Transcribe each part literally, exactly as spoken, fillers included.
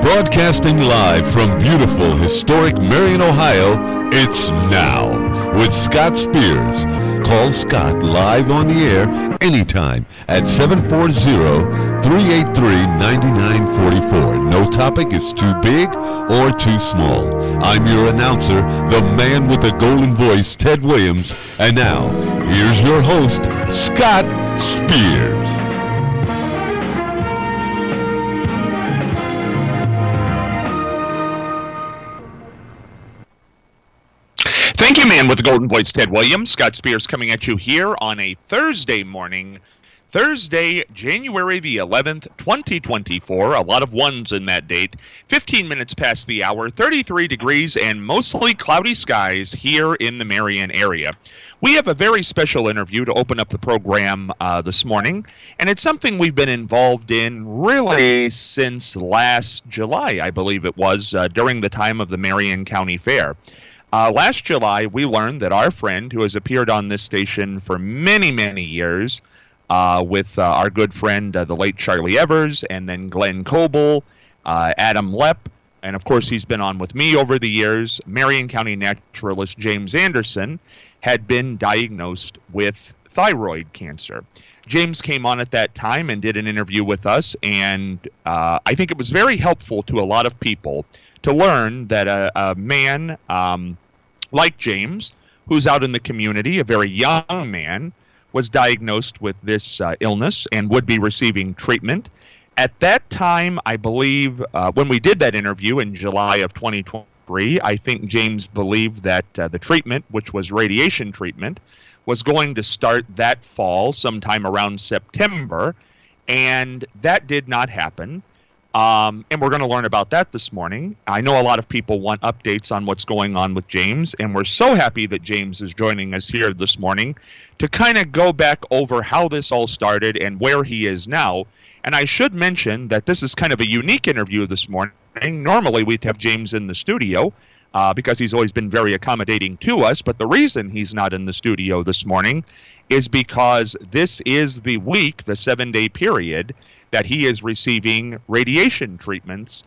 Broadcasting live from beautiful, historic Marion, Ohio, it's Now with Scott Spears. Call Scott live on the air anytime at seven four zero, three eight three, nine nine four four. No topic is too big or too small. I'm your announcer, the man with the golden voice, Ted Williams. And now, here's your host, Scott Spears. Thank you, man with the golden voice, Ted Williams. Scott Spears coming at you here on a Thursday morning. Thursday, January the eleventh, twenty twenty-four. A lot of ones in that date. fifteen minutes past the hour, thirty-three degrees, and mostly cloudy skies here in the Marion area. We have a very special interview to open up the program uh, this morning, and it's something we've been involved in really since last July, I believe it was, uh, during the time of the Marion County Fair. Uh, last July, we learned that our friend, who has appeared on this station for many, many years, uh, with uh, our good friend, uh, the late Charlie Evers, and then Glenn Coble, uh, Adam Lepp, and of course he's been on with me over the years, Marion County naturalist James Anderson, had been diagnosed with thyroid cancer. James came on at that time and did an interview with us, and uh, I think it was very helpful to a lot of people to learn that a, a man um, like James, who's out in the community, a very young man, was diagnosed with this uh, illness and would be receiving treatment. At that time, I believe, uh, when we did that interview in July of twenty twenty-three, I think James believed that uh, the treatment, which was radiation treatment, was going to start that fall, sometime around September, and that did not happen. Um, and we're going to learn about that this morning. I know a lot of people want updates on what's going on with James, and we're so happy that James is joining us here this morning to kind of go back over how this all started and where he is now. And I should mention that this is kind of a unique interview this morning. Normally we'd have James in the studio uh, because he's always been very accommodating to us, but the reason he's not in the studio this morning is because this is the week, the seven-day period, that he is receiving radiation treatments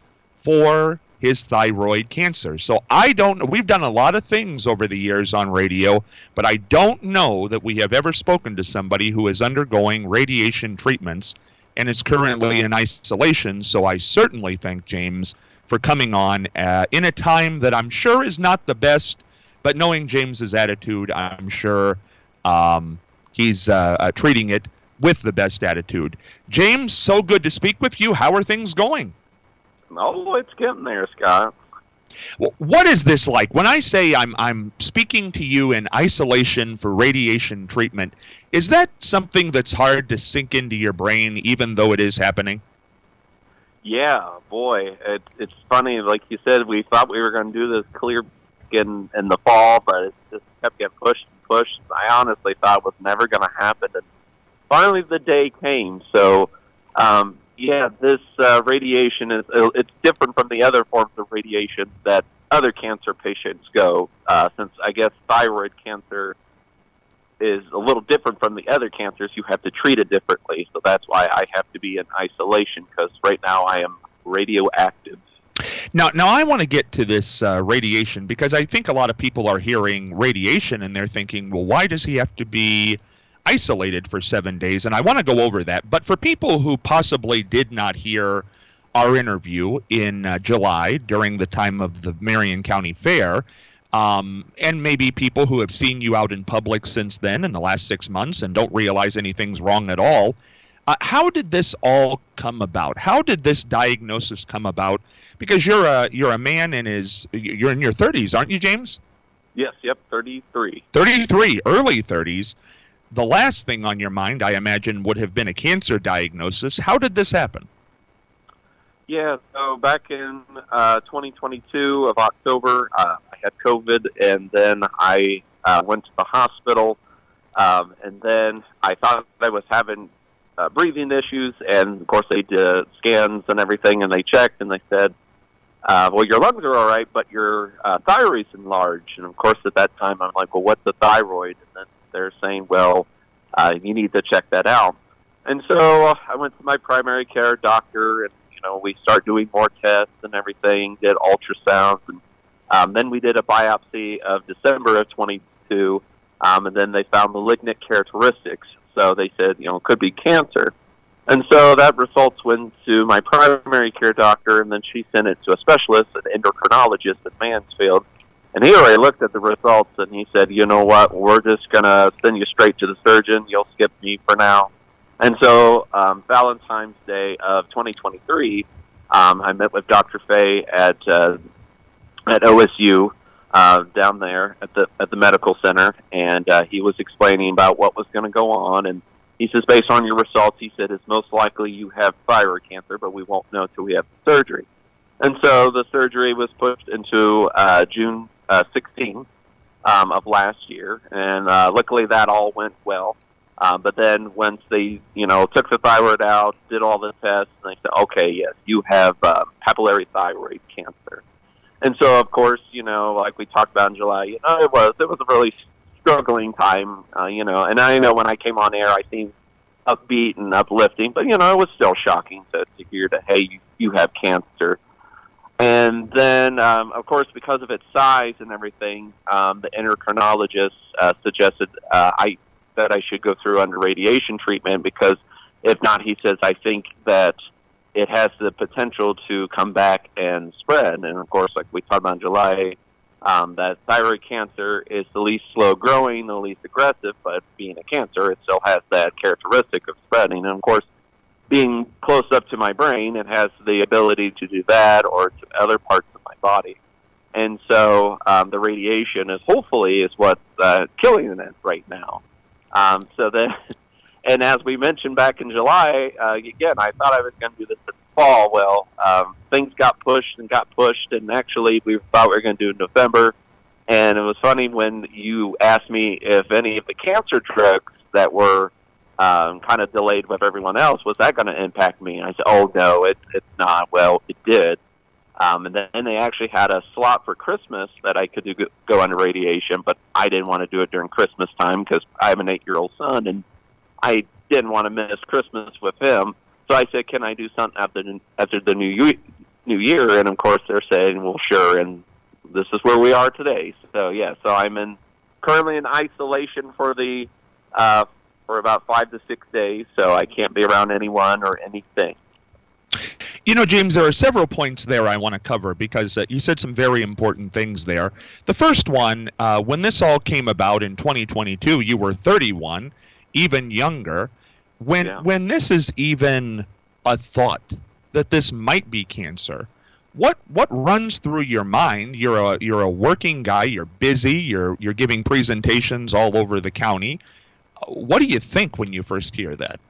for his thyroid cancer. So I don't know. We've done a lot of things over the years on radio, but I don't know that we have ever spoken to somebody who is undergoing radiation treatments and is currently in isolation. So I certainly thank James for coming on uh, in a time that I'm sure is not the best, but knowing James's attitude, I'm sure um, he's uh, uh, treating it with the best attitude. James, so good to speak with you. How are things going? Oh, it's getting there, Scott. Well, what is this like? When I say I'm I'm speaking to you in isolation for radiation treatment, is that something that's hard to sink into your brain, even though it is happening? Yeah, boy, it, it's funny. Like you said, we thought we were going to do this clear in, in the fall, but it just kept getting pushed and pushed. I honestly thought it was never going to happen. And finally, the day came. So, um, yeah, this uh, radiation is it's different from the other forms of radiation that other cancer patients go. Uh, since I guess thyroid cancer is a little different from the other cancers, you have to treat it differently. So that's why I have to be in isolation, because right now I am radioactive. Now, now I want to get to this uh, radiation, because I think a lot of people are hearing radiation and they're thinking, well, why does he have to be isolated for seven days? And I want to go over that. But for people who possibly did not hear our interview in uh, July during the time of the Marion County Fair, um, and maybe people who have seen you out in public since then in the last six months and don't realize anything's wrong at all, uh, how did this all come about? How did this diagnosis come about? Because you're a you're a man in his you're in your thirties, aren't you, James? Yes. Yep. thirty-three. thirty-three, early thirties. The last thing on your mind, I imagine, would have been a cancer diagnosis. How did this happen? Yeah, so back in uh, twenty twenty-two of October, uh, I had COVID, and then I uh, went to the hospital, um, and then I thought I was having uh, breathing issues, and of course they did scans and everything, and they checked, and they said, uh, well, your lungs are all right, but your uh, thyroid's enlarged. And of course at that time I'm like, well, what's the thyroid? And then they're saying, well, uh, you need to check that out. And so I went to my primary care doctor, and you know, we start doing more tests and everything, did ultrasounds, and um, then we did a biopsy of December of twenty-two, um, and then they found malignant characteristics. So they said, you know, it could be cancer. And so that results went to my primary care doctor, and then she sent it to a specialist, an endocrinologist at Mansfield. And he already looked at the results, and he said, you know what, we're just going to send you straight to the surgeon. You'll skip me for now. And so um, Valentine's Day of twenty twenty-three, um, I met with Doctor Fay at uh, at O S U uh, down there at the at the medical center, and uh, he was explaining about what was going to go on. And he says, based on your results, he said, it's most likely you have thyroid cancer, but we won't know until we have the surgery. And so the surgery was pushed into uh, June uh, sixteenth um, of last year, and uh, luckily that all went well. Uh, but then once they, you know, took the thyroid out, did all the tests, and they said, okay, yes, you have uh, papillary thyroid cancer. And so, of course, you know, like we talked about in July, you know, it was it was a really struggling time, uh, you know. And I know when I came on air, I seemed upbeat and uplifting, but, you know, it was still shocking to, to hear that, hey, you, you have cancer. And then, um, of course, because of its size and everything, um, the endocrinologist uh, suggested uh, I that I should go through under radiation treatment, because if not, he says, I think that it has the potential to come back and spread. And, of course, like we talked about in July, um, that thyroid cancer is the least slow-growing, the least aggressive, but being a cancer, it still has that characteristic of spreading. And, of course, being close up to my brain, it has the ability to do that or to other parts of my body. And so um, the radiation is hopefully is what's uh, killing it right now. Um, so then, and as we mentioned back in July, uh, again, I thought I was going to do this in the fall. Well, um, things got pushed and got pushed, and actually we thought we were going to do it in November. And it was funny when you asked me if any of the cancer drugs that were Um, kind of delayed with everyone else, was that going to impact me? And I said, oh, no, it, it's not. Well, it did. Um, and then they actually had a slot for Christmas that I could do, go under radiation, but I didn't want to do it during Christmas time because I have an eight-year-old son, and I didn't want to miss Christmas with him. So I said, can I do something after, after the new, new year? And, of course, they're saying, well, sure, and this is where we are today. So, yeah, so I'm in currently in isolation for the uh for about five to six days, so I can't be around anyone or anything. You know, James, there are several points there I want to cover because uh, you said some very important things there. The first one, uh, when this all came about in twenty twenty-two, you were thirty-one, even younger. When yeah. when this is even a thought that this might be cancer, what what runs through your mind? You're a you're a working guy. You're busy. You're you're giving presentations all over the county. What do you think when you first hear that?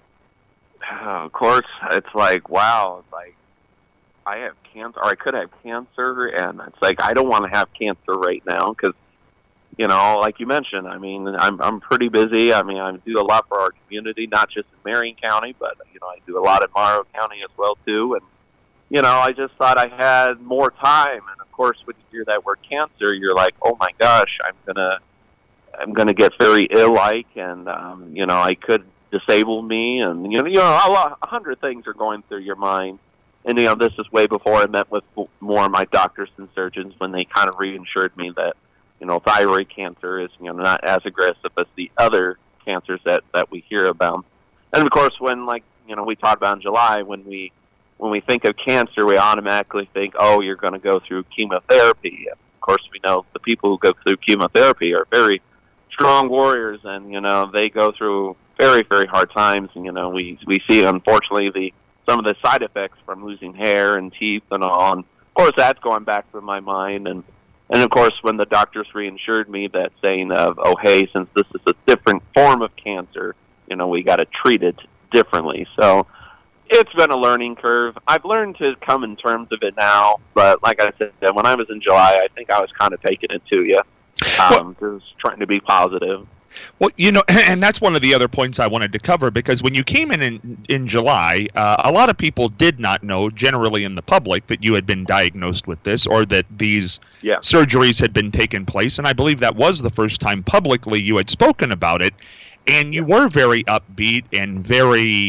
Uh, of course, it's like, wow, it's like I have cancer, or I could have cancer, and it's like I don't want to have cancer right now because, you know, like you mentioned, I mean, I'm I'm pretty busy. I mean, I do a lot for our community, not just in Marion County, but, you know, I do a lot in Morrow County as well, too. And, you know, I just thought I had more time. And, of course, when you hear that word cancer, you're like, oh, my gosh, I'm going to I'm going to get very ill-like, and, um, you know, I could disable me, and, you know, you know a, lot, a hundred things are going through your mind. And, you know, this is way before I met with more of my doctors and surgeons when they kind of reassured me that, you know, thyroid cancer is, you know, not as aggressive as the other cancers that, that we hear about. And, of course, when, like, you know, we talked about in July, when we when we think of cancer, we automatically think, oh, you're going to go through chemotherapy. And, of course, we know the people who go through chemotherapy are very strong warriors, and, you know, they go through very, very hard times. And, you know, we we see, unfortunately, the some of the side effects from losing hair and teeth and all. And, of course, that's going back through my mind. And, and of course, when the doctors reassured me that saying of, oh, hey, since this is a different form of cancer, you know, we got to treat it differently. So it's been a learning curve. I've learned to come in terms of it now. But like I said, when I was in July, I think I was kind of taking it to you. Um, just trying to be positive. Well, you know, and that's one of the other points I wanted to cover, because when you came in in, in July, uh, a lot of people did not know, generally in the public, that you had been diagnosed with this, or that these yeah. surgeries had been taking place. And I believe that was the first time publicly you had spoken about it. And you yeah. were very upbeat and very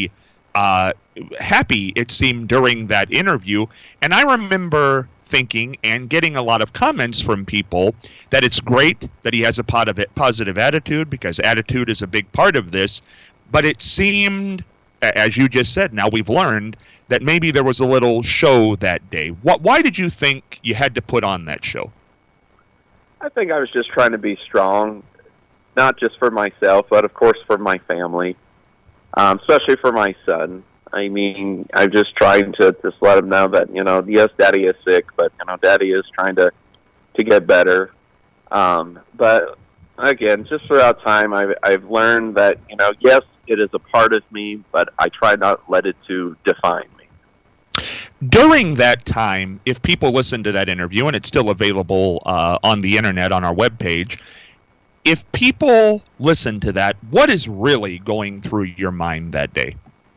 uh, happy, it seemed, during that interview. And I remember thinking and getting a lot of comments from people that it's great that he has a positive attitude, because attitude is a big part of this. But it seemed, as you just said, now we've learned that maybe there was a little show that day. What? Why did you think you had to put on that show? I think I was just trying to be strong, not just for myself, but of course for my family, um, especially for my son. I mean, I'm just trying to just let him know that, you know, yes, Daddy is sick, but, you know, Daddy is trying to, to get better. Um, but, again, just throughout time, I've, I've learned that, you know, yes, it is a part of me, but I try not to let it to define me. During that time, if people listen to that interview, and it's still available uh, on the internet on our webpage, if people listen to that, what is really going through your mind that day?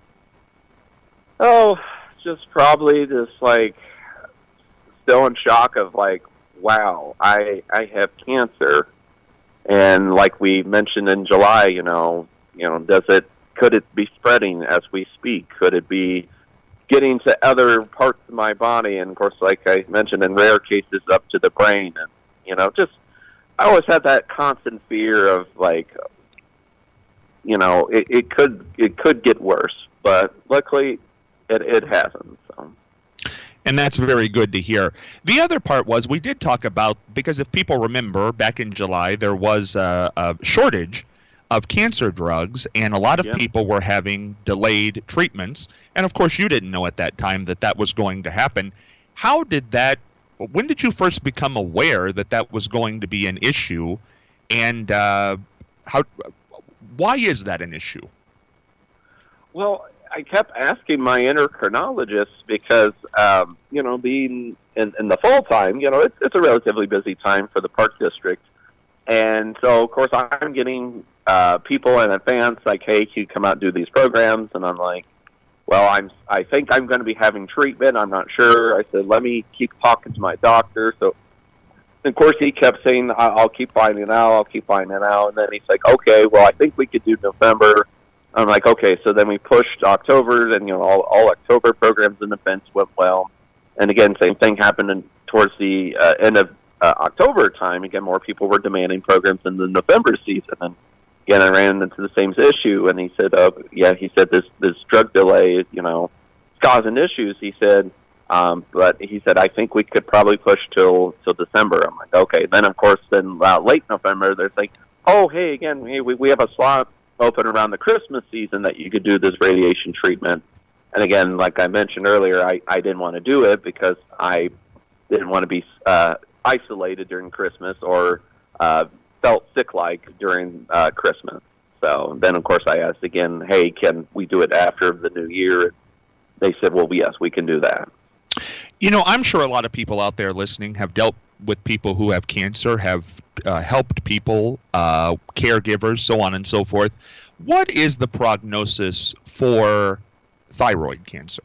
Oh, just probably just like still in shock of like, wow, I I have cancer, and like we mentioned in July, you know, you know, does it could it be spreading as we speak? Could it be getting to other parts of my body? And of course, like I mentioned, in rare cases, up to the brain, and you know, just I always had that constant fear of like, you know, it, it could it could get worse, but luckily. It it hasn't. So. And that's very good to hear. The other part was we did talk about, because if people remember, back in July, there was a, a shortage of cancer drugs, and a lot of yeah. people were having delayed treatments. And, of course, you didn't know at that time that that was going to happen. How did that – when did you first become aware that that was going to be an issue, and uh, how? why is that an issue? Well – I kept asking my endocrinologist because, um, you know, being in, in the fall time, you know, it's, it's a relatively busy time for the Park District. And so, of course, I'm getting uh, people in advance like, hey, can you come out and do these programs? And I'm like, well, I'm, I think I'm going to be having treatment. I'm not sure. I said, let me keep talking to my doctor. So, of course, he kept saying, I'll keep finding out. I'll keep finding out. And then he's like, okay, well, I think we could do November. I'm like, okay, so then we pushed October, and, you know, all, all October programs and events went well. And again, same thing happened in, towards the uh, end of uh, October time. Again, more people were demanding programs in the November season. And again, I ran into the same issue, and he said, uh, yeah, he said this, this drug delay, you know, is causing issues. He said, um, but he said, I think we could probably push till, till December. I'm like, okay. Then, of course, then uh, late November, they're like, oh, hey, again, hey, we, we have a slot open around the Christmas season that you could do this radiation treatment. And again, like I mentioned earlier, I, I didn't want to do it because I didn't want to be uh, isolated during Christmas or uh, felt sick-like during uh, Christmas. So then, of course, I asked again, hey, can we do it after the new year? They said, well, yes, we can do that. You know, I'm sure a lot of people out there listening have dealt with people who have cancer, have uh, helped people, uh, caregivers, so on and so forth. What is the prognosis for thyroid cancer?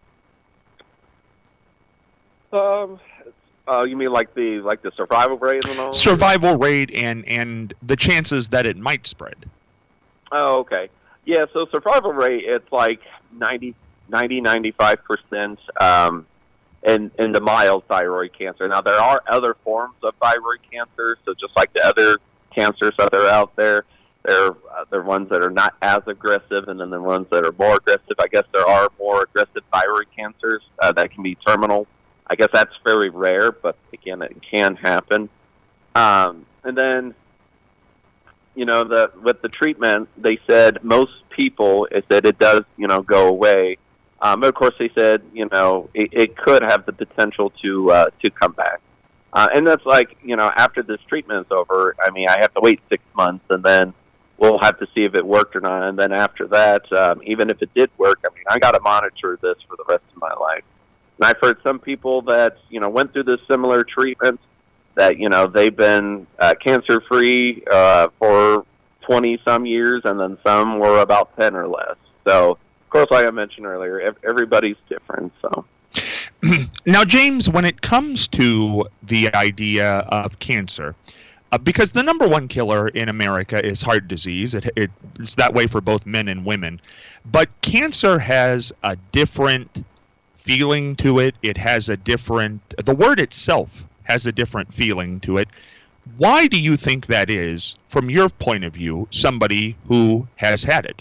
Um, uh, you mean like the like the survival rate and all? Survival rate and and the chances that it might spread. Oh, okay. Yeah, so survival rate, it's like ninety, ninety, ninety-five percent. Um, In, in the mild thyroid cancer. Now, there are other forms of thyroid cancer, so just like the other cancers that are out there, there uh, there are ones that are not as aggressive, and then the ones that are more aggressive. I guess there are more aggressive thyroid cancers uh, that can be terminal. I guess that's very rare, but again, it can happen. Um, and then, you know, the with the treatment, they said most people, it said it does, you know, go away. Um, of course, they said, you know, it, it could have the potential to uh, to come back. Uh, and that's like, you know, after this treatment is over, I mean, I have to wait six months, and then we'll have to see if it worked or not. And then after that, um, even if it did work, I mean, I got to monitor this for the rest of my life. And I've heard some people that, you know, went through this similar treatment that, you know, they've been uh, cancer-free uh, for twenty-some years, and then some were about ten or less. So, of course, like I mentioned earlier, everybody's different. So, now, James, when it comes to the idea of cancer, Uh, because the number one killer in America is heart disease. It, it, it's that way for both men and women. But cancer has a different feeling to it. It has a different, the word itself has a different feeling to it. Why do you think that is, from your point of view, somebody who has had it?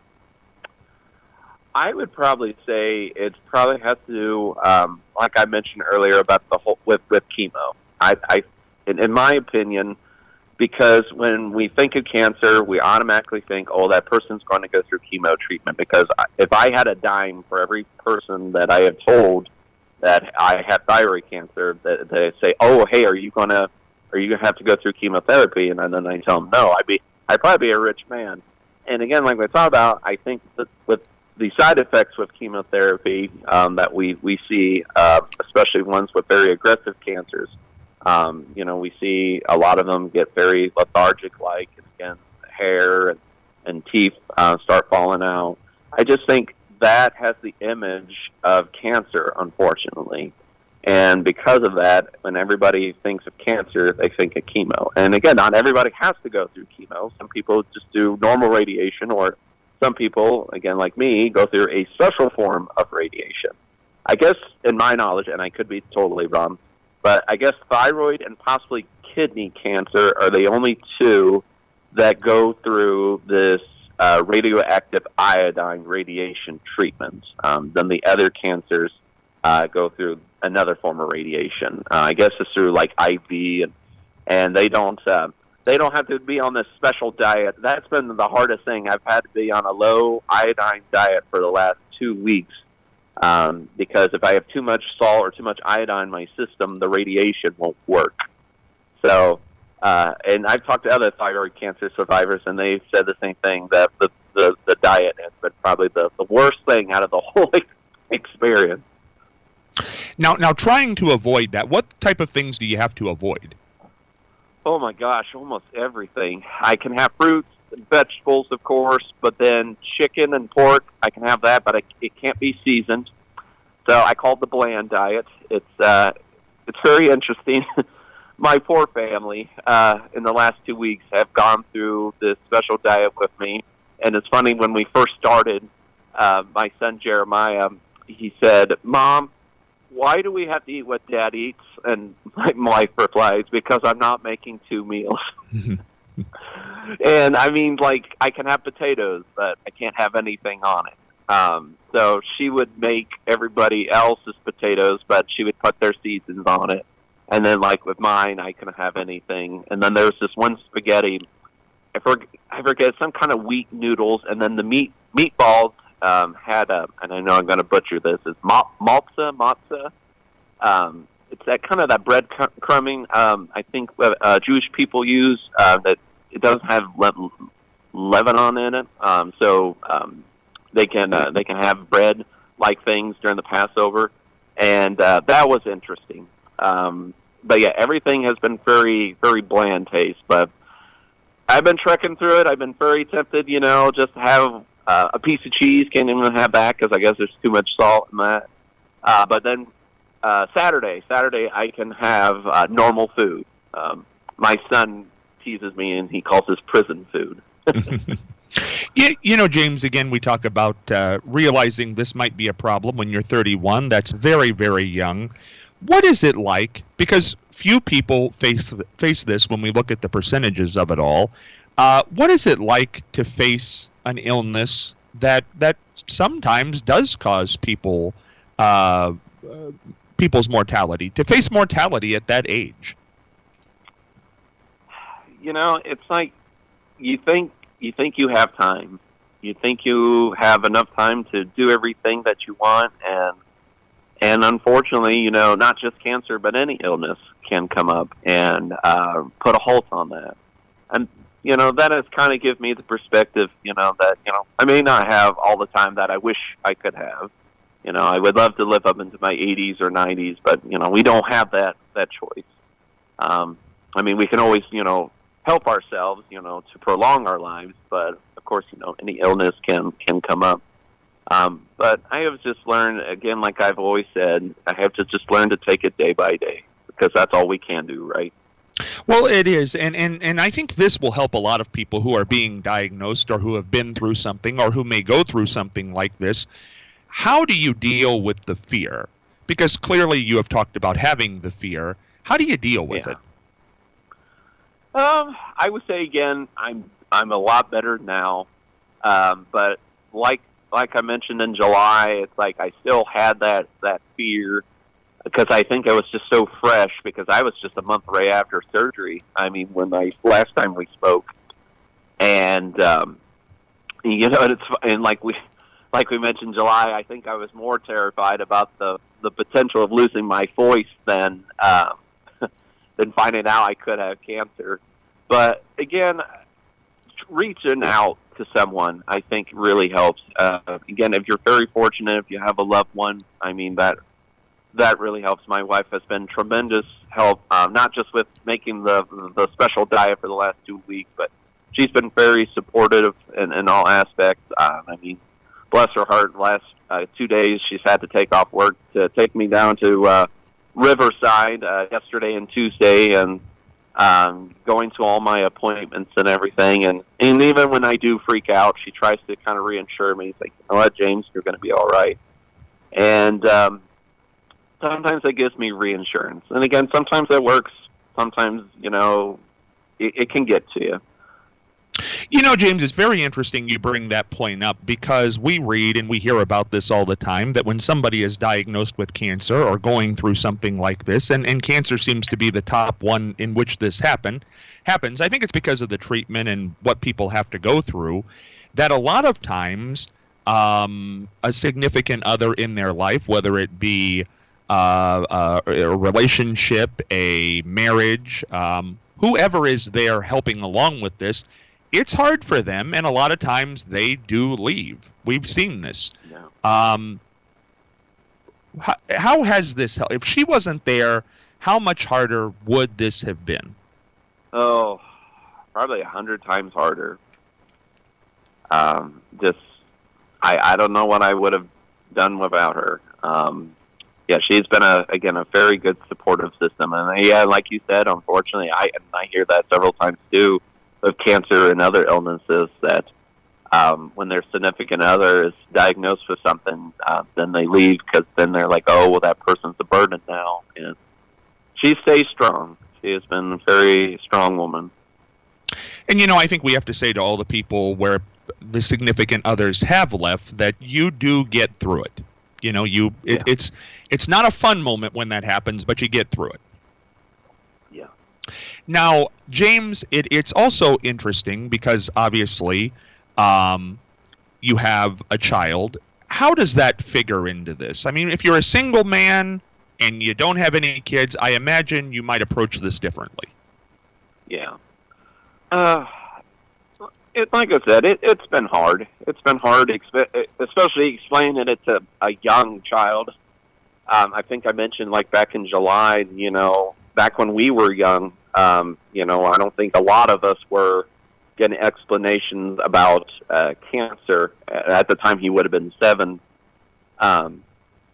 I would probably say it probably has to do, um, like I mentioned earlier, about the whole with with chemo. I, I in, in my opinion, because when we think of cancer, we automatically think, oh, that person's going to go through chemo treatment. Because if I had a dime for every person that I have told that I have thyroid cancer, that they say, oh, hey, are you gonna are you gonna have to go through chemotherapy? And then I tell them no. I'd be I'd probably be a rich man. And again, like we talked about, I think that with the side effects with chemotherapy um, that we we see, uh, especially ones with very aggressive cancers, um, you know, we see a lot of them get very lethargic-like, and again, hair and, and teeth uh, start falling out. I just think that has the image of cancer, unfortunately. And because of that, when everybody thinks of cancer, they think of chemo. And again, not everybody has to go through chemo. Some people just do normal radiation, or some people, again, like me, go through a special form of radiation. I guess, in my knowledge, and I could be totally wrong, but I guess thyroid and possibly kidney cancer are the only two that go through this uh, radioactive iodine radiation treatment. Um, then the other cancers uh, go through another form of radiation. Uh, I guess it's through like I V, and and they don't uh, they don't have to be on this special diet. That's been the hardest thing. I've had to be on a low iodine diet for the last two weeks um, because if I have too much salt or too much iodine in my system, the radiation won't work. So, uh, and I've talked to other thyroid cancer survivors, and they've said the same thing, that the the, the diet has been probably the, the worst thing out of the whole experience. Now, now, trying to avoid that, what type of things do you have to avoid? Oh, my gosh, almost everything. I can have fruits and vegetables, of course, but then chicken and pork, I can have that, but I, it can't be seasoned. So I call it the bland diet. It's uh, it's very interesting. My poor family, uh, in the last two weeks, have gone through this special diet with me. And it's funny, when we first started, uh, my son Jeremiah, he said, Mom, why do we have to eat what Dad eats? And my wife replies, because I'm not making two meals. And I mean, like, I can have potatoes, but I can't have anything on it. Um, so she would make everybody else's potatoes, but she would put their seasons on it. And then, like, with mine, I couldn't have anything. And then there was this one spaghetti, I forget, I forget some kind of wheat noodles, and then the meat meatballs Um, had a, and I know I'm going to butcher this, is ma- maltza, matza. Um, it's that kind of that bread crumbing. Um, I think uh, Jewish people use uh, that it doesn't have le- leaven in it, um, so um, they can uh, they can have bread like things during the Passover, and uh, that was interesting. Um, but yeah, everything has been very very bland taste. But I've been trekking through it. I've been very tempted, you know, just to have Uh, a piece of cheese. Can't even have that because I guess there's too much salt in that. Uh, but then uh, Saturday, Saturday I can have uh, normal food. Um, my son teases me and he calls this prison food. you, you know, James, again, we talk about uh, realizing this might be a problem when you're thirty-one. That's very, very young. What is it like? Because few people face face this when we look at the percentages of it all. Uh, what is it like to face an illness that that sometimes does cause people uh, uh, people's mortality, to face mortality at that age? You know, it's like you think you think you have time. You think you have enough time to do everything that you want, and and unfortunately, you know, not just cancer, but any illness can come up and uh, put a halt on that. And you know, that has kind of given me the perspective, you know, that, you know, I may not have all the time that I wish I could have. You know, I would love to live up into my eighties or nineties, but, you know, we don't have that, that choice. Um, I mean, we can always, you know, help ourselves, you know, to prolong our lives, but, of course, you know, any illness can, can come up. Um, but I have just learned, again, like I've always said, I have to just learn to take it day by day, because that's all we can do, right? Well, it is, and, and, and I think this will help a lot of people who are being diagnosed or who have been through something or who may go through something like this. How do you deal with the fear? Because clearly you have talked about having the fear. How do you deal with yeah. it? Um, I would say again, I'm I'm a lot better now, um, but like like I mentioned in July, it's like I still had that that fear because I think it was just so fresh because I was just a month right after surgery. I mean, when I last time we spoke, and um, you know, it's and like we like we mentioned July, I think I was more terrified about the the potential of losing my voice than. Um, than finding out I could have cancer. But again, reaching out to someone, I think, really helps. Uh, again, if you're very fortunate, if you have a loved one, I mean, that that really helps. My wife has been tremendous help, um, not just with making the the special diet for the last two weeks, but she's been very supportive in, in all aspects. Um, I mean, bless her heart, last uh, two days she's had to take off work to take me down to uh, Riverside uh, yesterday and Tuesday, and um, going to all my appointments and everything. And, and even when I do freak out, she tries to kind of reassure me. It's like, you know what, James, you're going to be all right. And um, sometimes that gives me reassurance. And again, sometimes it works. Sometimes, you know, it, it can get to you. You know, James, it's very interesting you bring that point up because we read and we hear about this all the time, that when somebody is diagnosed with cancer or going through something like this, and, and cancer seems to be the top one in which this happen, happens, I think it's because of the treatment and what people have to go through, that a lot of times um, a significant other in their life, whether it be uh, uh, a relationship, a marriage, um, whoever is there helping along with this, it's hard for them, and a lot of times they do leave. We've seen this. Yeah. Um, how, how has this helped? If she wasn't there, how much harder would this have been? Oh, probably a hundred times harder. Um, just, I, I don't know what I would have done without her. Um, yeah, she's been a again a very good supportive system, and yeah, like you said, unfortunately, I and I hear that several times too. Of cancer and other illnesses, that um, when their significant other is diagnosed with something, uh, then they leave because then they're like, oh, well, that person's a burden now. And she stays strong. She has been a very strong woman. And, you know, I think we have to say to all the people where the significant others have left that you do get through it. You know, you it, Yeah. it's it's not a fun moment when that happens, but you get through it. Yeah. Now, James, it, it's also interesting because obviously um, you have a child. How does that figure into this? I mean, if you're a single man and you don't have any kids, I imagine you might approach this differently. Yeah. Uh, it, like I said, it, it's been hard. It's been hard, especially explaining it to a young child. Um, I think I mentioned, like, back in July, you know, back when we were young, um, you know, I don't think a lot of us were getting explanations about uh, cancer. At the time, he would have been seven. Um,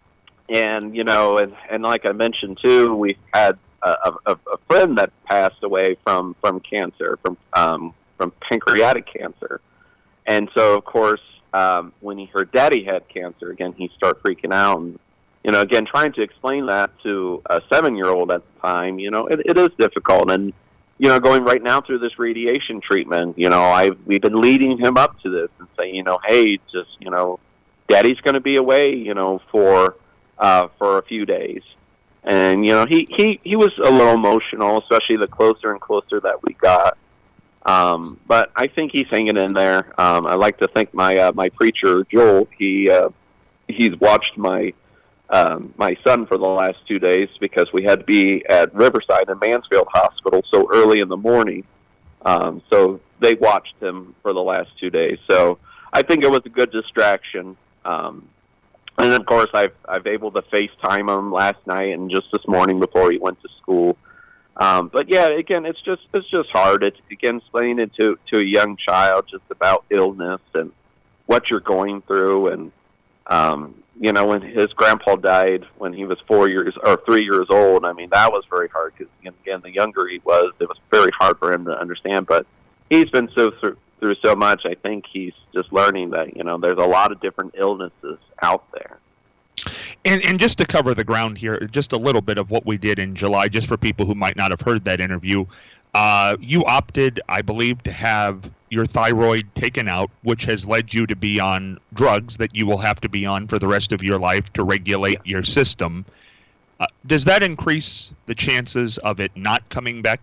and, you know, and, and like I mentioned, too, we had a, a, a friend that passed away from, from cancer, from um, from pancreatic cancer. And so, of course, um, when he heard Daddy had cancer, again, he started freaking out. And, you know, again, trying to explain that to a seven-year-old at the time, you know, it, it is difficult. And, you know, going right now through this radiation treatment, you know, I've, we've been leading him up to this and saying, you know, hey, just, you know, Daddy's going to be away, you know, for uh, for a few days. And, you know, he, he, he was a little emotional, especially the closer and closer that we got. Um, but I think he's hanging in there. Um, I like to think my uh, my preacher, Joel, he uh, he's watched my um, my son for the last two days because we had to be at Riverside and Mansfield Hospital so early in the morning. Um, so they watched him for the last two days. So I think it was a good distraction. Um, and of course, I've I've able to FaceTime him last night and just this morning before he went to school. Um, but yeah, again, it's just it's just hard. It's again explaining it to to a young child just about illness and what you're going through, and Um, you know, when his grandpa died when he was four years or three years old, I mean, that was very hard because, again, the younger he was, it was very hard for him to understand. But he's been so through, through so much, I think he's just learning that, you know, there's a lot of different illnesses out there. And, and just to cover the ground here, just a little bit of what we did in July, just for people who might not have heard that interview. Uh, you opted, I believe, to have your thyroid taken out, which has led you to be on drugs that you will have to be on for the rest of your life to regulate yeah. your system. Uh, does that increase the chances of it not coming back?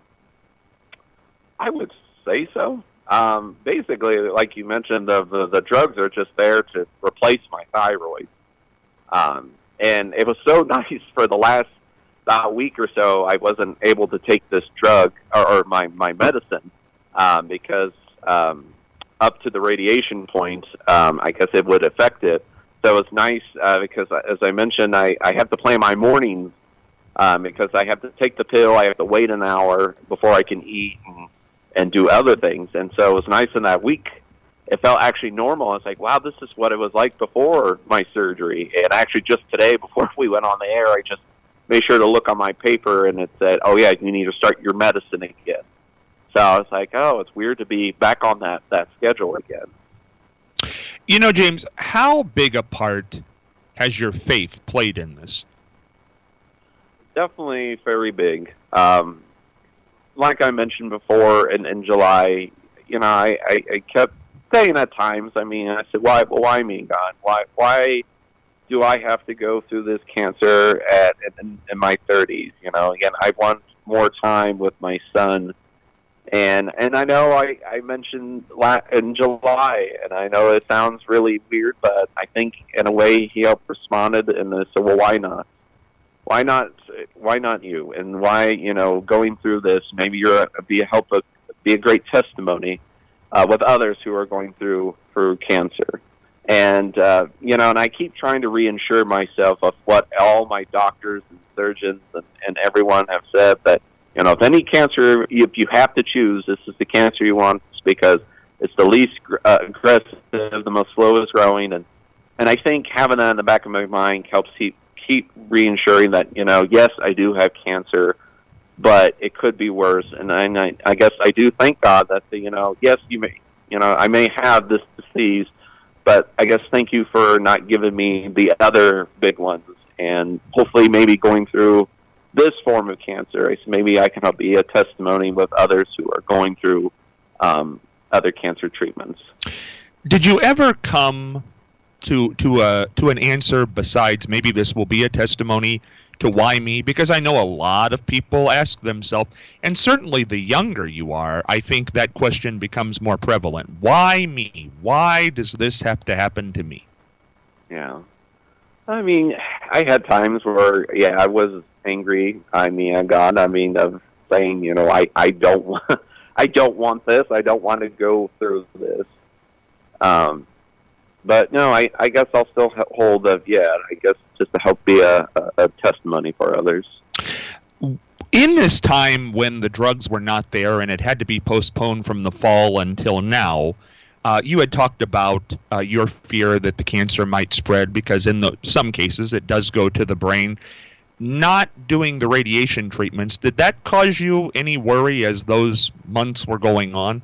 I would say so. Um, basically, like you mentioned, the, the, the drugs are just there to replace my thyroid. Um, and it was so nice for the last uh, week or so, I wasn't able to take this drug or, or my, my medicine um, because um, up to the radiation point, um, I guess it would affect it. So it's nice uh, because, as I mentioned, I, I have to plan my mornings um, because I have to take the pill. I have to wait an hour before I can eat and, and do other things. And so it was nice in that week. It felt actually normal. I was like, wow, this is what it was like before my surgery. And actually just today, before we went on the air, I just made sure to look on my paper, and it said, oh, yeah, you need to start your medicine again. So I was like, oh, it's weird to be back on that, that schedule again. You know, James, how big a part has your faith played in this? Definitely very big. Um, like I mentioned before, in, in July, you know, I, I, I kept saying at times, I mean, I said, why, well, why me, God? Why, why do I have to go through this cancer at in, in my thirties? You know, again, I want more time with my son. And and I know I, I mentioned la- in July, and I know it sounds really weird, but I think in a way he helped responded and said, well, why not? Why not? Why not you? And why, you know, going through this, maybe you're a, be a help, a, be a great testimony uh, with others who are going through through cancer. And, uh, you know, and I keep trying to reassure myself of what all my doctors and surgeons and, and everyone have said, that, you know, if any cancer, if you have to choose, this is the cancer you want, it's because it's the least uh, aggressive, the most slowest growing. And, and I think having that in the back of my mind helps keep, keep reassuring that, you know, yes, I do have cancer, but it could be worse. And I, I guess I do thank God that, the, you know, yes, you may, you know, I may have this disease, but I guess thank you for not giving me the other big ones. And hopefully maybe going through this form of cancer, maybe I can help be a testimony with others who are going through um, other cancer treatments. Did you ever come to to a to an answer besides maybe this will be a testimony to why me? Because I know a lot of people ask themselves, and certainly the younger you are, I think that question becomes more prevalent. Why me? Why does this have to happen to me? Yeah. I mean, I had times where, yeah, I was angry. I mean, at God, I mean, of saying, you know, I, I don't want, I don't want this. I don't want to go through this. Um, but no, I, I guess I'll still hold of, yeah, I guess just to help be a, a, a testimony for others. In this time when the drugs were not there and it had to be postponed from the fall until now, uh, you had talked about uh, your fear that the cancer might spread because in the, some cases it does go to the brain. Not doing the radiation treatments, did that cause you any worry as those months were going on?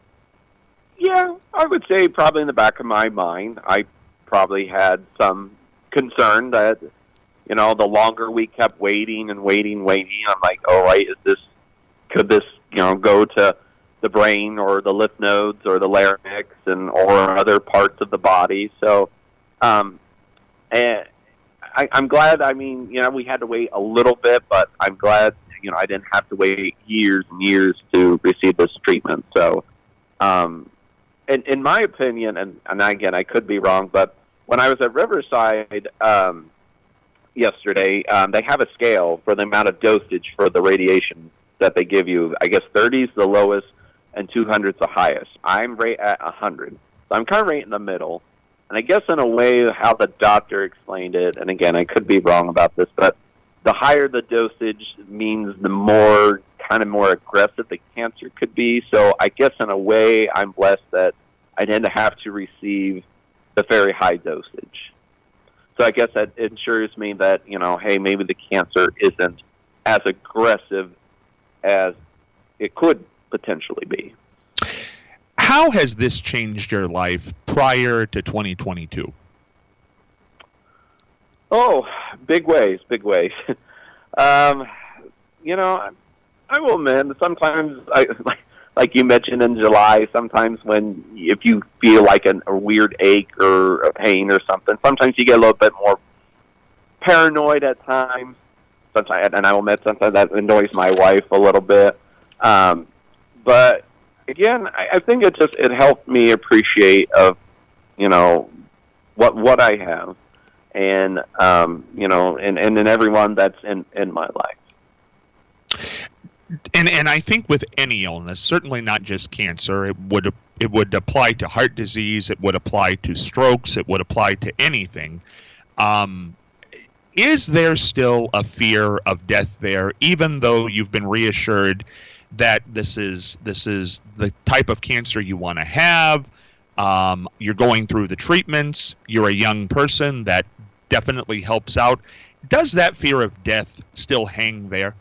Yeah, I would say probably in the back of my mind, I probably had some concern that, you know, the longer we kept waiting and waiting, waiting, I'm like, all right, is this, could this, you know, go to the brain or the lymph nodes or the larynx and or other parts of the body? So, um, and I, I'm glad. I mean, you know, we had to wait a little bit, but I'm glad, you know, I didn't have to wait years and years to receive this treatment. So, um, in, in my opinion, and, and again, I could be wrong, but when I was at Riverside um, yesterday, um, they have a scale for the amount of dosage for the radiation that they give you. I guess thirty is the lowest and two hundred is the highest. I'm right at one hundred. So I'm kind of right in the middle. And I guess in a way how the doctor explained it, and again, I could be wrong about this, but the higher the dosage means the more kind of more aggressive the cancer could be. So I guess in a way I'm blessed that I didn't have to receive the very high dosage. So I guess that ensures me that, you know, hey, maybe the cancer isn't as aggressive as it could potentially be. How has this changed your life prior to twenty twenty-two? Oh, big ways, big ways. um, you know, I will admit, sometimes, I, like, like you mentioned in July, sometimes when, if you feel like an, a weird ache or a pain or something, sometimes you get a little bit more paranoid at times. Sometimes, and I will admit, sometimes that annoys my wife a little bit. Um, but again, I, I think it just, it helped me appreciate of, you know, what, what I have. And, um, you know, and, and in everyone that's in, in my life. And and I think with any illness, certainly not just cancer, it would it would apply to heart disease, it would apply to strokes, it would apply to anything. Um, is there still a fear of death there, even though you've been reassured that this is this is the type of cancer you want to have? Um, you're going through the treatments. You're a young person. That definitely helps out. Does that fear of death still hang there?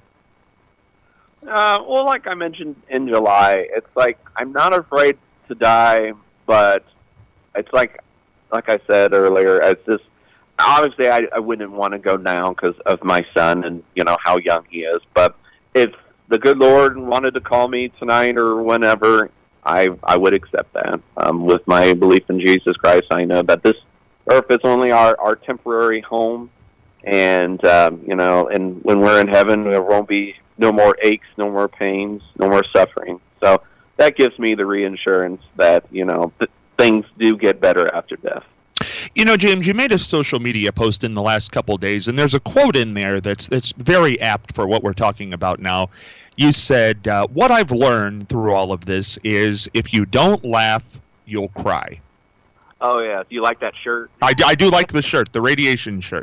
Uh, well, like I mentioned in July, it's like I'm not afraid to die, but it's like, like I said earlier, it's just obviously I, I wouldn't want to go now because of my son and you know how young he is. But if the good Lord wanted to call me tonight or whenever, I I would accept that. Um, with my belief in Jesus Christ, I know that this earth is only our, our temporary home, and um, you know, and when we're in heaven, there won't be no more aches, no more pains, no more suffering. So that gives me the reassurance that, you know, th- things do get better after death. You know, James, you made a social media post in the last couple of days, and there's a quote in there that's that's very apt for what we're talking about now. You said, uh, what I've learned through all of this is if you don't laugh, you'll cry. Oh, yeah. Do you like that shirt? I, I do like the shirt, the radiation shirt.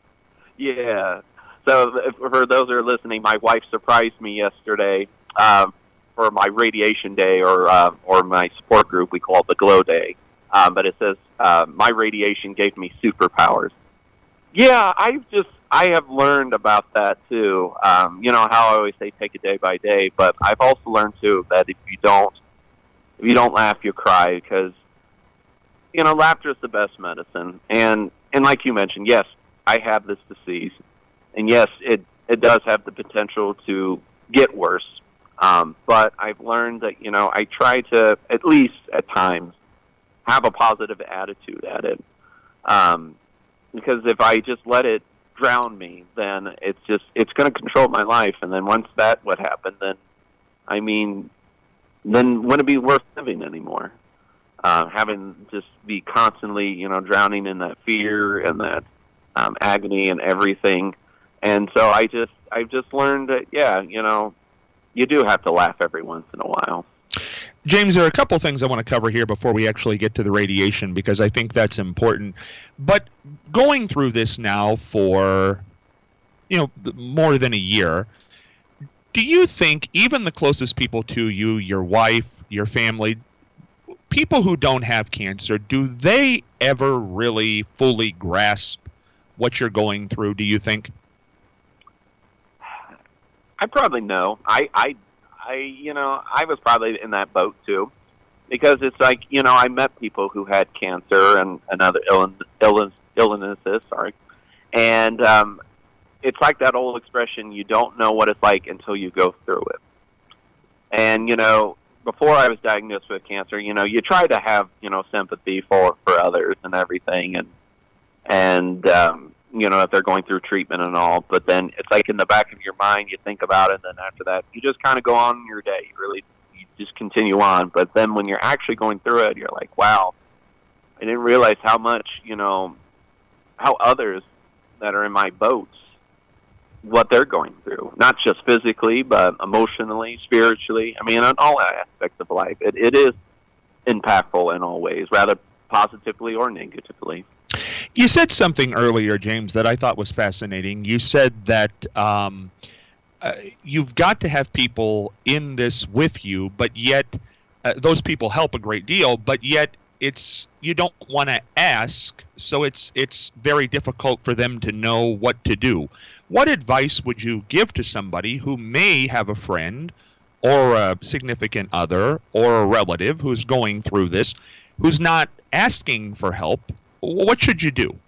Yeah. So if, for those that are listening, my wife surprised me yesterday um, for my radiation day, or uh, or my support group. We call it the Glow Day. Um, but it says, uh, my radiation gave me superpowers. Yeah, I've just, I have learned about that too. Um, you know how I always say take it day by day, but I've also learned too that if you don't, if you don't laugh, you cry, because, you know, laughter is the best medicine. And, and like you mentioned, yes, I have this disease. And yes, it, it does have the potential to get worse. Um, but I've learned that, you know, I try to, at least at times, have a positive attitude at it. Um, because if I just let it drown me, then it's just, it's going to control my life. And then once that would happen, then, I mean, then wouldn't it be worth living anymore? Uh, having just be constantly, you know, drowning in that fear and that um, agony and everything. And so I just, I've just learned that, yeah, you know, you do have to laugh every once in a while. James, there are a couple things I want to cover here before we actually get to the radiation, because I think that's important. But going through this now for, you know, more than a year, do you think even the closest people to you, your wife, your family, people who don't have cancer, do they ever really fully grasp what you're going through, do you think? I probably know. I, I, I, you know, I was probably in that boat too, because it's like, you know, I met people who had cancer and, and other illness, illness, illnesses, sorry. And um, it's like that old expression, you don't know what it's like until you go through it. And, you know, before I was diagnosed with cancer, you know, you try to have, you know, sympathy for, for others and everything. And, and, um, you know, if they're going through treatment and all, but then it's like in the back of your mind, you think about it, and then after that, you just kind of go on your day. You really, you just continue on. But then when you're actually going through it, you're like, wow, I didn't realize how much, you know, how others that are in my boats, what they're going through, not just physically, but emotionally, spiritually. I mean, on all aspects of life, it, it is impactful in all ways, rather positively or negatively. You said something earlier, James, that I thought was fascinating. You said that um, uh, you've got to have people in this with you, but yet uh, those people help a great deal, but yet it's you don't want to ask, so it's it's very difficult for them to know what to do. What advice would you give to somebody who may have a friend or a significant other or a relative who's going through this, who's not asking for help? What should you do?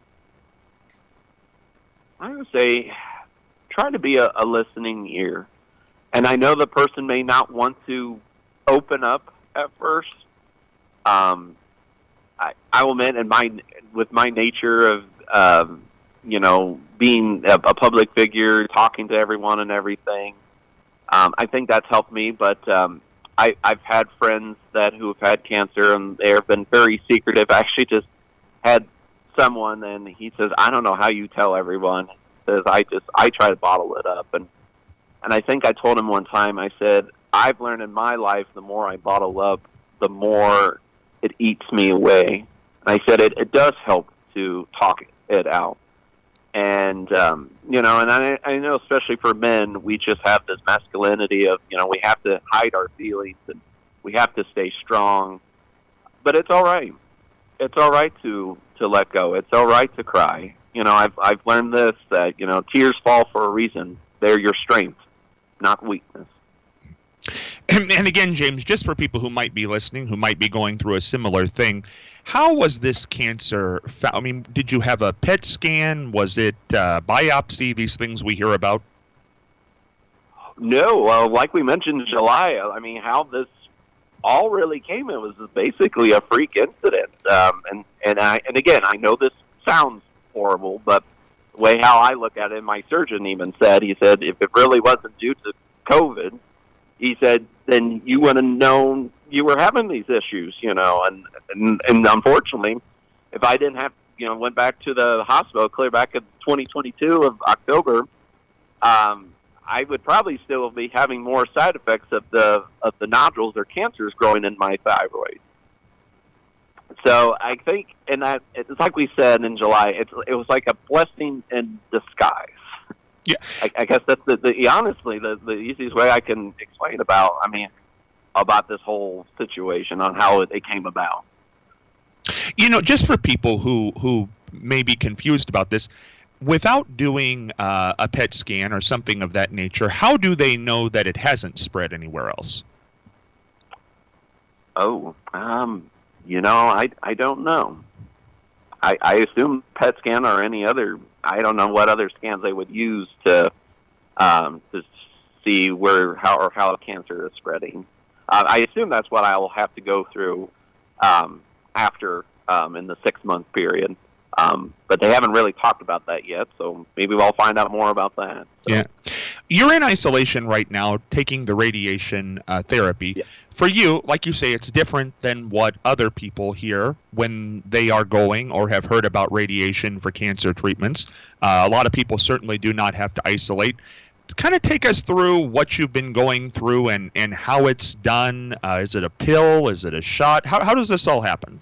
I would say try to be a, a listening ear. And I know the person may not want to open up at first. Um, I, I will admit, in my with my nature of um, you know being a, a public figure, talking to everyone and everything, um, I think that's helped me. But um, I, I've had friends that who have had cancer, and they have been very secretive. I actually just had someone, and he says, "I don't know how you tell everyone." He says, "I just I try to bottle it up," and and I think I told him one time. I said, "I've learned in my life, the more I bottle up, the more it eats me away." And I said, it, it does help to talk it out. And, um, you know, and I, I know especially for men, we just have this masculinity of, you know, we have to hide our feelings and we have to stay strong. But it's all right. It's all right to, to let go. It's all right to cry. You know, I've, I've learned this, that, you know, tears fall for a reason. They're your strength, not weakness. And, and again, James, just for people who might be listening, who might be going through a similar thing, how was this cancer found? I mean, did you have a P E T scan? Was it uh, biopsy, these things we hear about? No, well, like we mentioned in July, I mean, how this all really came, it was basically a freak incident. Um, and, and, I, and again, I know this sounds horrible, but the way how I look at it, my surgeon even said, he said, if it really wasn't due to COVID, he said, then you would have known you were having these issues, you know, and, and and unfortunately, if I didn't have, you know, went back to the hospital clear back in twenty twenty-two of October, um, I would probably still be having more side effects of the of the nodules or cancers growing in my thyroid. So I think, and that it's like we said in July, it's it was like a blessing in disguise. Yeah, I, I guess that's the, the honestly the, the easiest way I can explain about. I mean, about this whole situation on how it, it came about. You know, just for people who who may be confused about this, without doing uh, a P E T scan or something of that nature, how do they know that it hasn't spread anywhere else? Oh, um, you know, I I don't know. I, I assume P E T scan or any other. I don't know what other scans they would use to um, to see where how or how cancer is spreading. Uh, I assume that's what I will have to go through um, after um, in the six month period. Um, but they haven't really talked about that yet, so maybe we'll find out more about that. So. Yeah, you're in isolation right now, taking the radiation uh, therapy. Yeah. For you, like you say, it's different than what other people hear when they are going or have heard about radiation for cancer treatments. Uh, a lot of people certainly do not have to isolate. Kind of take us through what you've been going through and, and how it's done. Uh, is it a pill? Is it a shot? How how does this all happen?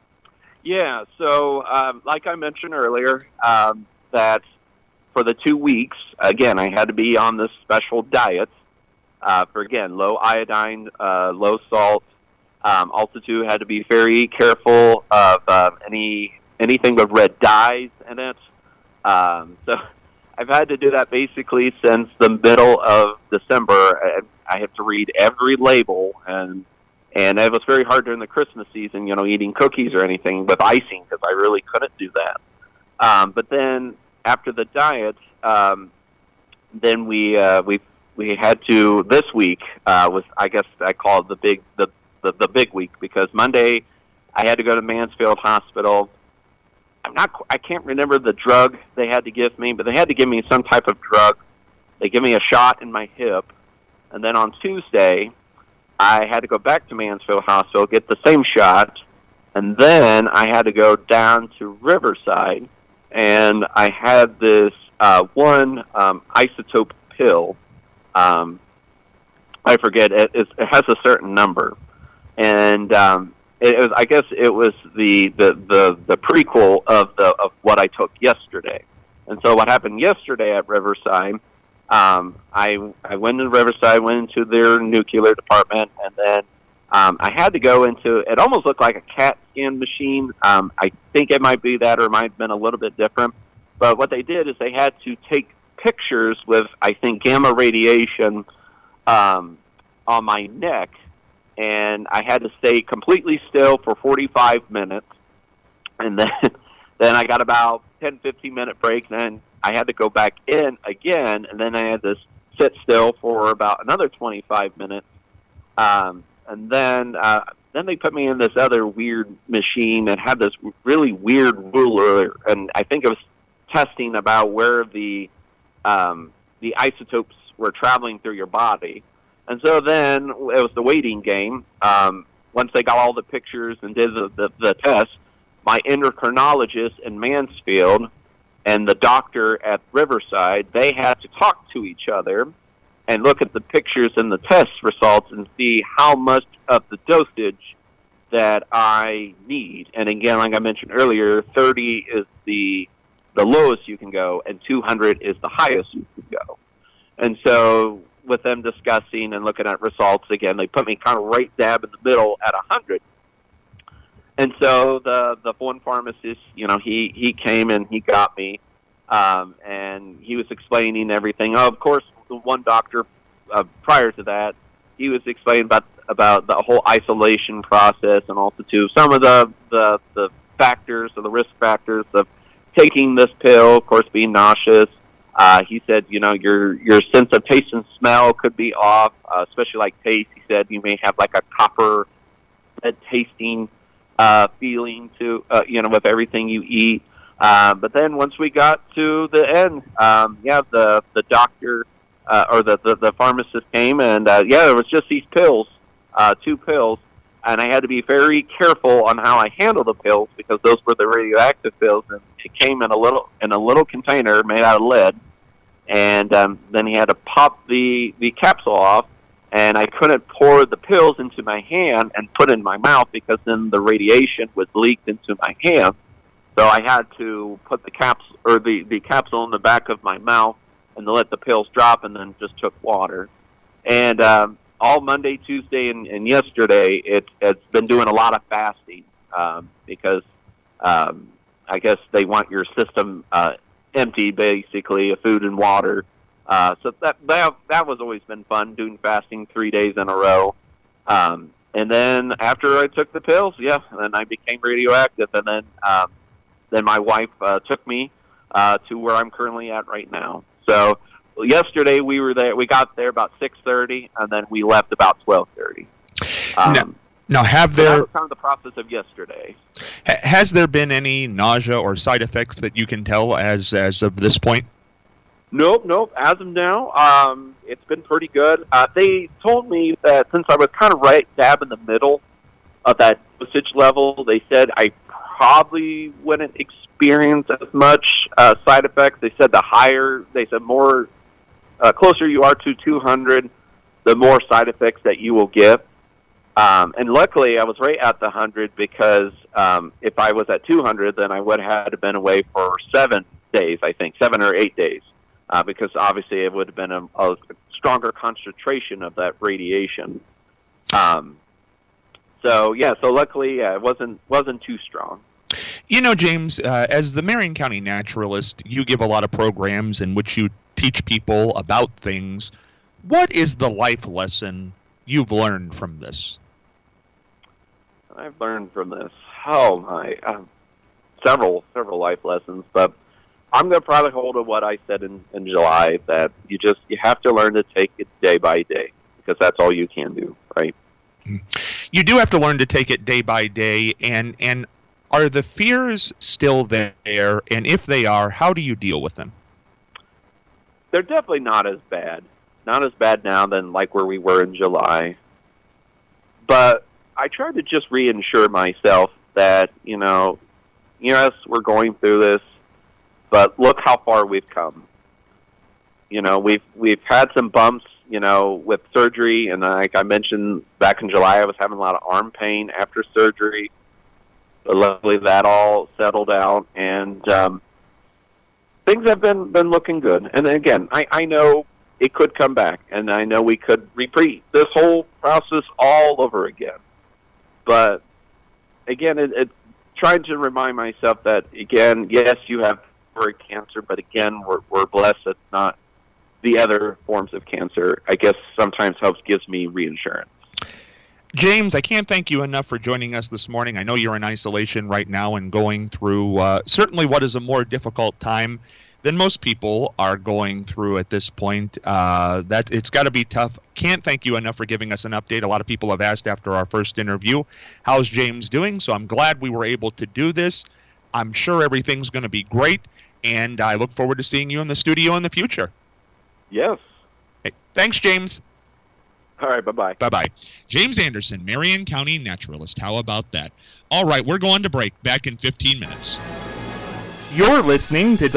Yeah, so um, like I mentioned earlier, um, that for the two weeks, again, I had to be on this special diet uh, for, again, low iodine, uh, low salt. Um, also, too, had to be very careful of uh, any anything with red dyes in it. Um, so I've had to do that basically since the middle of December. I, I have to read every label, and and it was very hard during the Christmas season, you know, eating cookies or anything with icing because I really couldn't do that. Um, but then after the diet, um, then we uh, we we had to this week uh, was I guess I call it the big the, the the big week because Monday I had to go to Mansfield Hospital. I'm not. I can't remember the drug they had to give me, but they had to give me some type of drug. They give me a shot in my hip, and then on Tuesday, I had to go back to Mansfield Hospital, get the same shot, and then I had to go down to Riverside, and I had this uh, one um, isotope pill. Um, I forget it. It has a certain number, and um, it was. I guess it was the, the, the, the prequel of the of what I took yesterday. And so what happened yesterday at Riverside? Um, I I went to Riverside, went into their nuclear department, and then Um, I had to go into, it almost looked like a CAT scan machine. Um, I think it might be that, or it might have been a little bit different. But what they did is they had to take pictures with, I think, gamma radiation um, on my neck, and I had to stay completely still for forty-five minutes. And then, then I got about ten, fifteen minute break, and then I had to go back in again, and then I had to sit still for about another twenty-five minutes. Um, and then uh, then they put me in this other weird machine that had this really weird ruler, and I think it was testing about where the um, the isotopes were traveling through your body. And so then it was the waiting game. Um, once they got all the pictures and did the, the, the test, my endocrinologist in Mansfield and the doctor at Riverside, they had to talk to each other and look at the pictures and the test results and see how much of the dosage that I need. And again, like I mentioned earlier, thirty is the the lowest you can go, and two hundred is the highest you can go. And so with them discussing and looking at results, again, they put me kind of right dab in the middle at one hundred. And so the the one pharmacist, you know, he, he came and he got me, um, and he was explaining everything. Oh, of course, the one doctor uh, prior to that, he was explaining about about the whole isolation process, and also too some of the the, the factors or the risk factors of taking this pill. Of course, being nauseous. Uh, he said, you know, your your sense of taste and smell could be off, uh, especially like taste. He said you may have like a copper tasting uh, feeling to, uh, you know, with everything you eat. Uh, but then once we got to the end, um, yeah, the the doctor uh, or the, the, the pharmacist came, and uh, yeah, it was just these pills, uh, two pills. And I had to be very careful on how I handle the pills because those were the radioactive pills, and it came in a little in a little container made out of lead. And um, then he had to pop the the capsule off, and I couldn't pour the pills into my hand and put it in my mouth because then the radiation was leaked into my hand. So I had to put the capsule or the, the capsule in the back of my mouth and then let the pills drop, and then just took water. And um, all Monday, Tuesday, and, and yesterday, it, it's been doing a lot of fasting um, because um, I guess they want your system uh, empty, basically, of food and water. Uh, so that, that that was always been fun, doing fasting three days in a row. Um, and then after I took the pills, yeah, then I became radioactive. And then um, then my wife uh, took me uh, to where I'm currently at right now. So yesterday we were there. We got there about six thirty, and then we left about twelve thirty. Um, now, now, have so there that was kind of the process of yesterday. ha- has there been any nausea or side effects that you can tell as as of this point? Nope, nope. As of now, um, it's been pretty good. Uh, they told me that since I was kind of right dab in the middle of that dosage level, they said I probably wouldn't experience as much uh, side effects. They said the higher, they said more, uh, closer you are to two hundred, the more side effects that you will get. Um, and luckily, I was right at the one hundred because um, if I was at two hundred, then I would have had been away for seven days, I think, seven or eight days. Uh, because obviously it would have been a, a stronger concentration of that radiation. Um, so yeah, so luckily yeah, it wasn't wasn't too strong. You know, James, uh, as the Marion County naturalist, you give a lot of programs in which you teach people about things. What is the life lesson you've learned from this? I've learned from this. Oh my, uh, several several life lessons, but I'm going to probably hold to what I said in, in July, that you just, you have to learn to take it day by day, because that's all you can do, right? You do have to learn to take it day by day, and, and are the fears still there? And if they are, how do you deal with them? They're definitely not as bad. Not as bad now than like where we were in July. But I try to just reassure myself that, you know, yes, we're going through this, but look how far we've come. You know, we've we've had some bumps, you know, with surgery, and like I mentioned back in July, I was having a lot of arm pain after surgery. But luckily, that all settled out, and um, things have been, been looking good. And again, I, I know it could come back, and I know we could repeat this whole process all over again. But again, it, it's trying to remind myself that, again, yes, you have thyroid cancer, but again, we're, we're blessed that not the other forms of cancer. I guess sometimes helps gives me reinsurance. James, I can't thank you enough for joining us this morning. I know you're in isolation right now and going through uh, certainly what is a more difficult time than most people are going through at this point. Uh, that it's got to be tough. Can't thank you enough for giving us an update. A lot of people have asked after our first interview, how's James doing? So I'm glad we were able to do this. I'm sure everything's going to be great, and I look forward to seeing you in the studio in the future. Yes. Hey, thanks, James. All right, bye-bye. Bye-bye. James Anderson, Marion County naturalist. How about that? All right, we're going to break. Back in fifteen minutes. You're listening to